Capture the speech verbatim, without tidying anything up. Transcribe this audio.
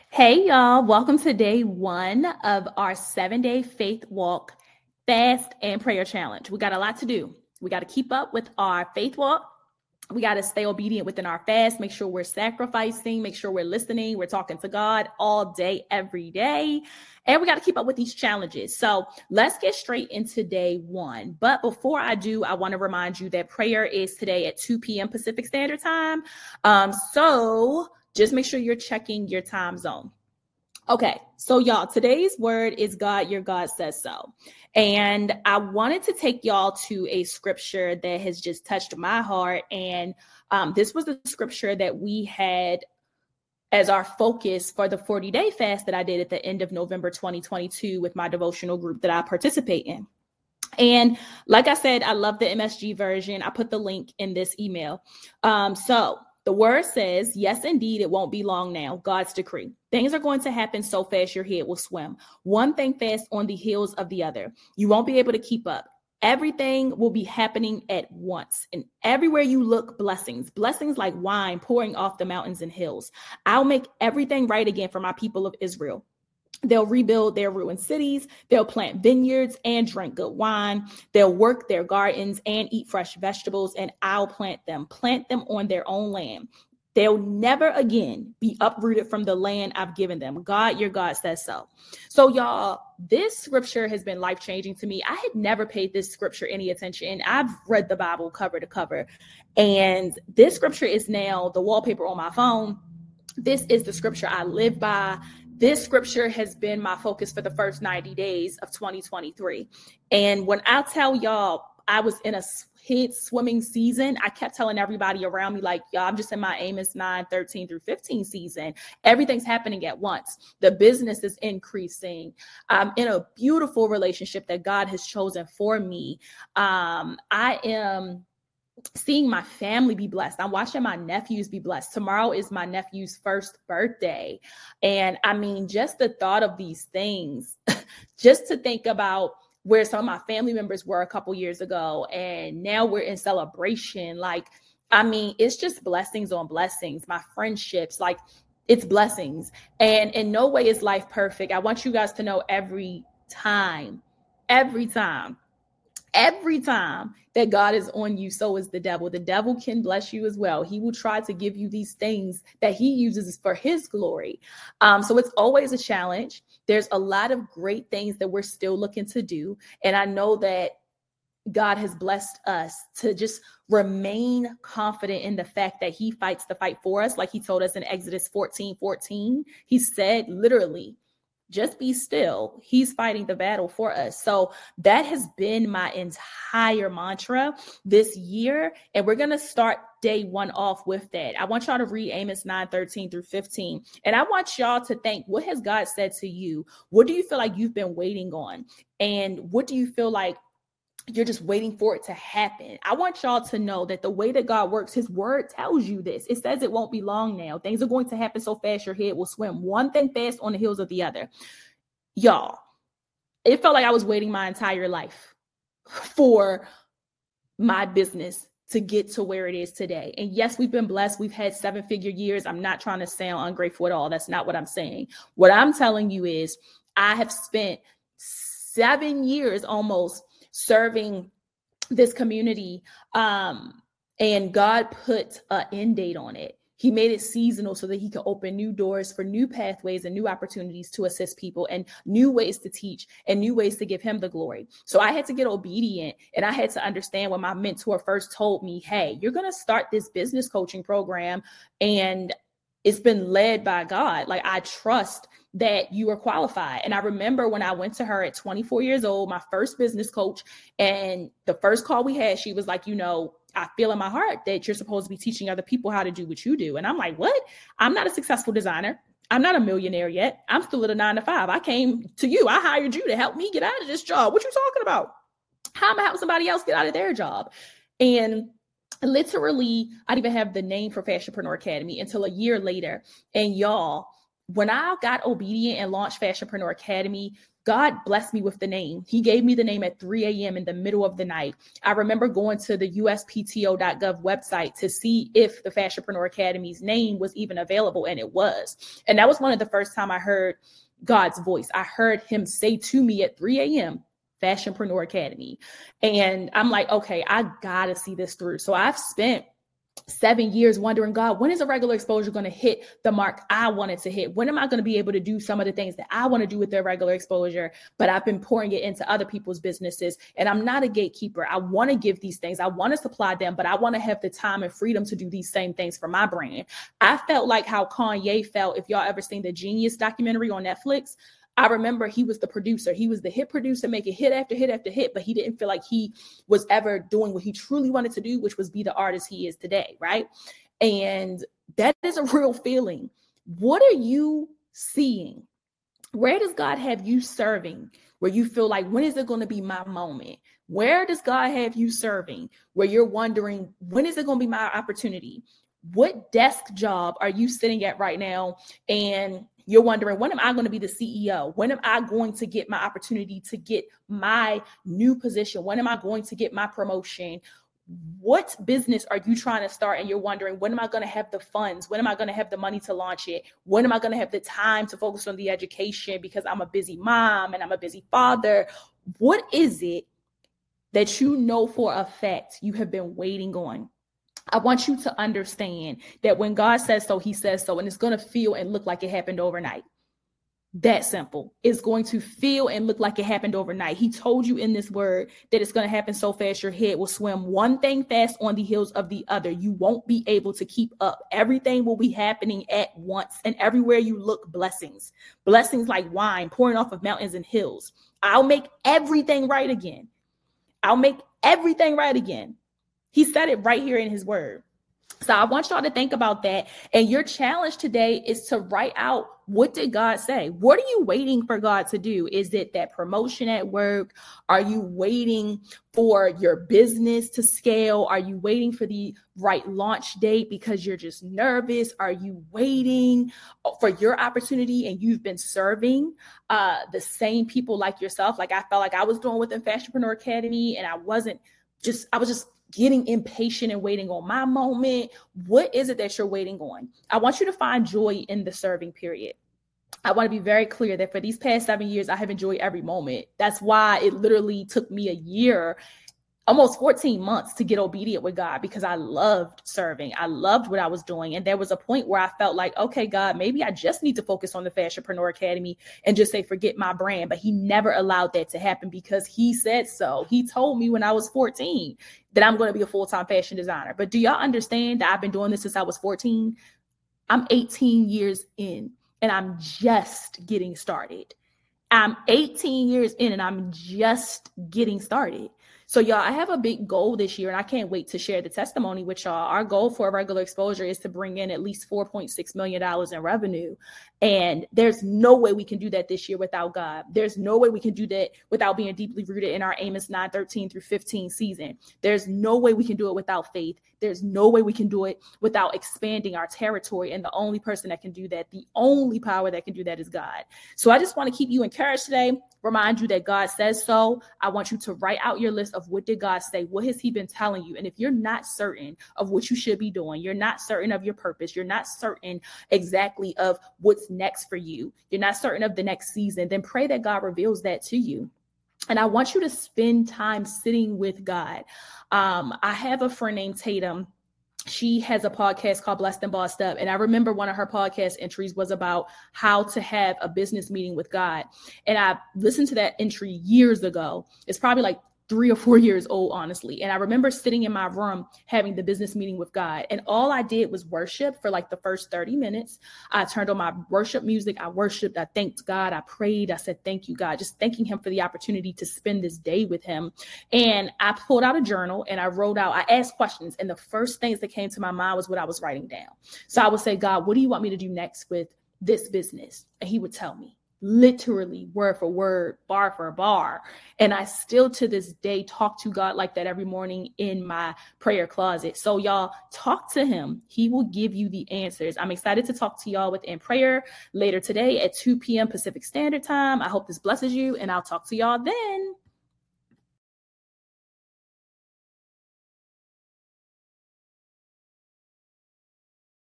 Hey, y'all. Welcome to day one of our seven day faith walk, fast, and prayer challenge. We got a lot to do. We got to keep up with our faith walk. We got to stay obedient within our fast, make sure we're sacrificing, make sure we're listening, we're talking to God all day, every day. And we got to keep up with these challenges. So let's get straight into day one. But before I do, I want to remind you that prayer is today at two p.m. Pacific Standard Time. Um, so just make sure you're checking your time zone. Okay, so y'all, today's word is God, your God says so. And I wanted to take y'all to a scripture that has just touched my heart. And um, this was the scripture that we had as our focus for the forty-day fast that I did at the end of November twenty twenty-two with my devotional group that I participate in. And like I said, I love the M S G version. I put the link in this email. Um, so the word says, yes, indeed, it won't be long now. God's decree. Things are going to happen so fast your head will swim. One thing fast on the heels of the other. You won't be able to keep up. Everything will be happening at once. And everywhere you look, blessings. Blessings like wine pouring off the mountains and hills. I'll make everything right again for my people of Israel. They'll rebuild their ruined cities. They'll plant vineyards and drink good wine. They'll work their gardens and eat fresh vegetables, and I'll plant them, plant them on their own land. They'll never again be uprooted from the land I've given them. God, your God says so. So y'all, this scripture has been life-changing to me. I had never paid this scripture any attention. I've read the Bible cover to cover, and this scripture is now the wallpaper on my phone. This is the scripture I live by. This scripture has been my focus for the first ninety days of twenty twenty-three. And when I tell y'all, I was in a hit swimming season, I kept telling everybody around me, like, y'all, I'm just in my Amos nine, thirteen through fifteen season. Everything's happening at once. The business is increasing. I'm in a beautiful relationship that God has chosen for me. Um, I am seeing my family be blessed. I'm watching my nephews be blessed. Tomorrow is my nephew's first birthday. And I mean, just the thought of these things, just to think about where some of my family members were a couple years ago, and now we're in celebration. Like, I mean, it's just blessings on blessings. My friendships, like, it's blessings. And in no way is life perfect. I want you guys to know every time, every time, Every time that God is on you, so is the devil. The devil can bless you as well. He will try to give you these things that he uses for his glory. Um, so it's always a challenge. There's a lot of great things that we're still looking to do. And I know that God has blessed us to just remain confident in the fact that he fights the fight for us. Like he told us in Exodus fourteen fourteen, he said, literally, just be still. He's fighting the battle for us. So that has been my entire mantra this year. And we're going to start day one off with that. I want y'all to read Amos nine, thirteen through fifteen. And I want y'all to think, what has God said to you? What do you feel like you've been waiting on? And what do you feel like you're just waiting for it to happen? I want y'all to know that the way that God works, his word tells you this. It says it won't be long now. Things are going to happen so fast your head will swim. One thing fast on the heels of the other. Y'all, it felt like I was waiting my entire life for my business to get to where it is today. And yes, we've been blessed. We've had seven figure years. I'm not trying to sound ungrateful at all. That's not what I'm saying. What I'm telling you is I have spent seven years almost serving this community. Um, and God put an end date on it. He made it seasonal so that he could open new doors for new pathways and new opportunities to assist people and new ways to teach and new ways to give him the glory. So I had to get obedient, and I had to understand when my mentor first told me, hey, you're going to start this business coaching program, and it's been led by God. Like, I trust that you are qualified. And I remember when I went to her at twenty-four years old, my first business coach, and the first call we had, she was like, you know, I feel in my heart that you're supposed to be teaching other people how to do what you do. And I'm like, what? I'm not a successful designer. I'm not a millionaire yet. I'm still at a nine to five. I came to you. I hired you to help me get out of this job. What you talking about? How am I help somebody else get out of their job? And literally, I didn't even have the name for Fashionpreneur Academy until a year later. And y'all, when I got obedient and launched Fashionpreneur Academy, God blessed me with the name. He gave me the name at three a.m. in the middle of the night. I remember going to the U S P T O dot gov website to see if the Fashionpreneur Academy's name was even available, and it was. And that was one of the first time I heard God's voice. I heard him say to me at three a.m., Fashionpreneur Academy. And I'm like, okay, I gotta see this through. So I've spent seven years wondering, God, when is a regular exposure going to hit the mark I wanted to hit? When am I going to be able to do some of the things that I want to do with their regular exposure? But I've been pouring it into other people's businesses, and I'm not a gatekeeper. I want to give these things. I want to supply them, but I want to have the time and freedom to do these same things for my brand. I felt like how Kanye felt. If y'all ever seen the Genius documentary on Netflix, I remember he was the producer. He was the hit producer, making hit after hit after hit, but he didn't feel like he was ever doing what he truly wanted to do, which was be the artist he is today, right? And that is a real feeling. What are you seeing? Where does God have you serving where you feel like, when is it going to be my moment? Where does God have you serving where you're wondering, when is it going to be my opportunity? What desk job are you sitting at right now? And you're wondering, when am I going to be the C E O? When am I going to get my opportunity to get my new position? When am I going to get my promotion? What business are you trying to start? And you're wondering, when am I going to have the funds? When am I going to have the money to launch it? When am I going to have the time to focus on the education because I'm a busy mom and I'm a busy father? What is it that you know for a fact you have been waiting on? I want you to understand that when God says so, he says so, and it's going to feel and look like it happened overnight. That simple. It's going to feel and look like it happened overnight. He told you in this word that it's going to happen so fast your head will swim one thing fast on the heels of the other. You won't be able to keep up. Everything will be happening at once, and everywhere you look, blessings. Blessings like wine pouring off of mountains and hills. I'll make everything right again. I'll make everything right again. He said it right here in his word. So I want y'all to think about that. And your challenge today is to write out, what did God say? What are you waiting for God to do? Is it that promotion at work? Are you waiting for your business to scale? Are you waiting for the right launch date because you're just nervous? Are you waiting for your opportunity and you've been serving uh, the same people like yourself? Like I felt like I was doing within Fashionpreneur Academy, and I wasn't just, I was just getting impatient and waiting on my moment. What is it that you're waiting on? I want you to find joy in the serving period. I want to be very clear that for these past seven years, I have enjoyed every moment. That's why it literally took me a year, almost fourteen months to get obedient with God, because I loved serving. I loved what I was doing. And there was a point where I felt like, okay, God, maybe I just need to focus on the Fashionpreneur Academy and just say, forget my brand. But he never allowed that to happen because he said so. He told me when I was fourteen that I'm going to be a full-time fashion designer. But do y'all understand that I've been doing this since I was fourteen? I'm eighteen years in, and I'm just getting started. I'm eighteen years in, and I'm just getting started. So y'all, I have a big goal this year, and I can't wait to share the testimony with y'all. Our goal for a regular exposure is to bring in at least four point six million dollars in revenue. And there's no way we can do that this year without God. There's no way we can do that without being deeply rooted in our Amos nine thirteen through fifteen season. There's no way we can do it without faith. There's no way we can do it without expanding our territory. And the only person that can do that, the only power that can do that is God. So I just want to keep you encouraged today, remind you that God says so. I want you to write out your list of what did God say? What has he been telling you? And if you're not certain of what you should be doing, you're not certain of your purpose, you're not certain exactly of what's next for you, you're not certain of the next season, then pray that God reveals that to you. And I want you to spend time sitting with God. Um, I have a friend named Tatum. She has a podcast called Blessed and Bossed Up. And I remember one of her podcast entries was about how to have a business meeting with God. And I listened to that entry years ago. It's probably like three or four years old, honestly. And I remember sitting in my room having the business meeting with God. And all I did was worship for like the first thirty minutes. I turned on my worship music. I worshiped. I thanked God. I prayed. I said, thank you, God, just thanking him for the opportunity to spend this day with him. And I pulled out a journal and I wrote out, I asked questions. And the first things that came to my mind was what I was writing down. So I would say, God, what do you want me to do next with this business? And he would tell me. literally word for word, bar for bar. And I still to this day talk to God like that every morning in my prayer closet. So y'all talk to him. He will give you the answers. I'm excited to talk to y'all within prayer later today at two p.m. Pacific Standard Time. I hope this blesses you, and I'll talk to y'all then.